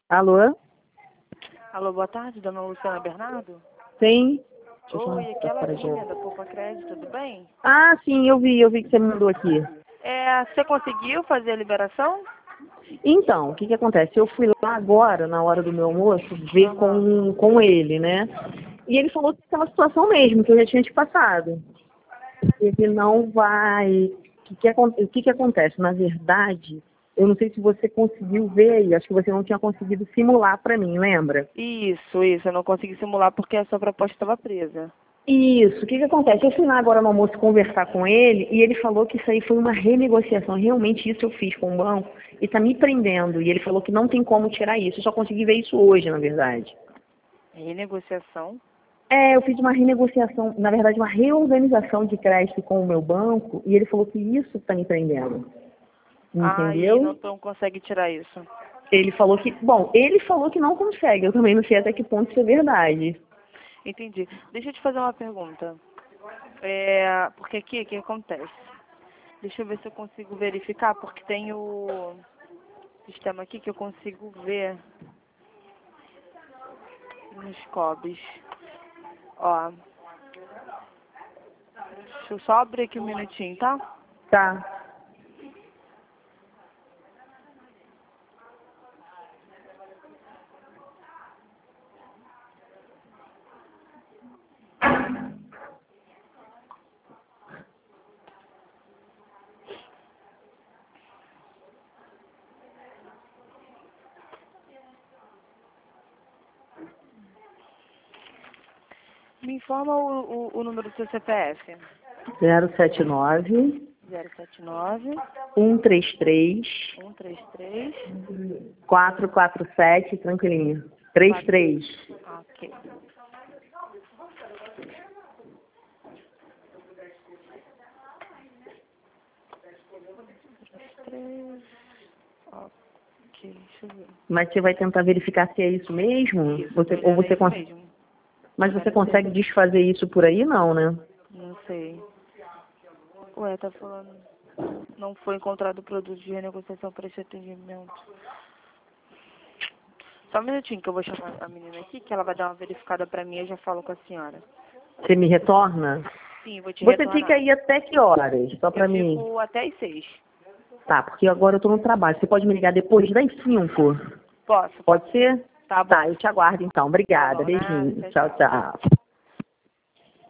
Alô? Alô, boa tarde, dona Luciana Bernardo? Sim? Oi, aqui é a Lavínia, da Poupa Crédito, tudo bem? Ah, sim, eu vi que você me mandou aqui. Você conseguiu fazer a liberação? Então, o que acontece? Eu fui lá agora, na hora do meu almoço, ver com ele, né? E ele falou que aquela situação mesmo, que eu já tinha te passado. Ele não vai... O que acontece? Na verdade, eu não sei se você conseguiu ver aí, acho que você não tinha conseguido simular para mim, lembra? Isso, eu não consegui simular porque a sua proposta estava presa. Isso, o que acontece? Eu fui lá agora no almoço conversar com ele e ele falou que isso aí foi uma renegociação. Realmente isso eu fiz com o banco e está me prendendo. E ele falou que não tem como tirar isso. Eu só consegui ver isso hoje, na verdade. Renegociação? Eu fiz uma renegociação, na verdade, uma reorganização de crédito com o meu banco e ele falou que isso está me prendendo. E Entendeu? não consegue tirar isso. Ele falou que não consegue. Eu também não sei até que ponto isso é verdade. Entendi. Deixa eu te fazer uma pergunta. Porque aqui, o que acontece? Deixa eu ver se eu consigo verificar, porque tem o sistema aqui que eu consigo ver nos COBs. Ó, deixa eu só abrir aqui um minutinho, tá? Tá. Me informa o número do seu CPF. 079 079 133 133 447, tranquilinho. 33. Ok. 33. Ok, deixa eu ver. Mas você vai tentar verificar se é isso mesmo? Isso, Ou você isso consegue. mesmo. Mas você consegue desfazer isso por aí, não, né? Não sei. Ué, tá falando. Não foi encontrado o produto de renegociação para esse atendimento. Só um minutinho que eu vou chamar a menina aqui, que ela vai dar uma verificada pra mim e eu já falo com a senhora. Você me retorna? Sim, vou te Você retornar. fica aí até que horas? Só pra Eu mim. fico até às 6. Tá, porque agora eu tô no trabalho. Você pode me ligar depois das 5? Posso? Pode ser? Tá bom. Tá, eu te aguardo então. Obrigada. Tá bom, nada. Beijinho. Tchau, Tchau, tchau. tchau.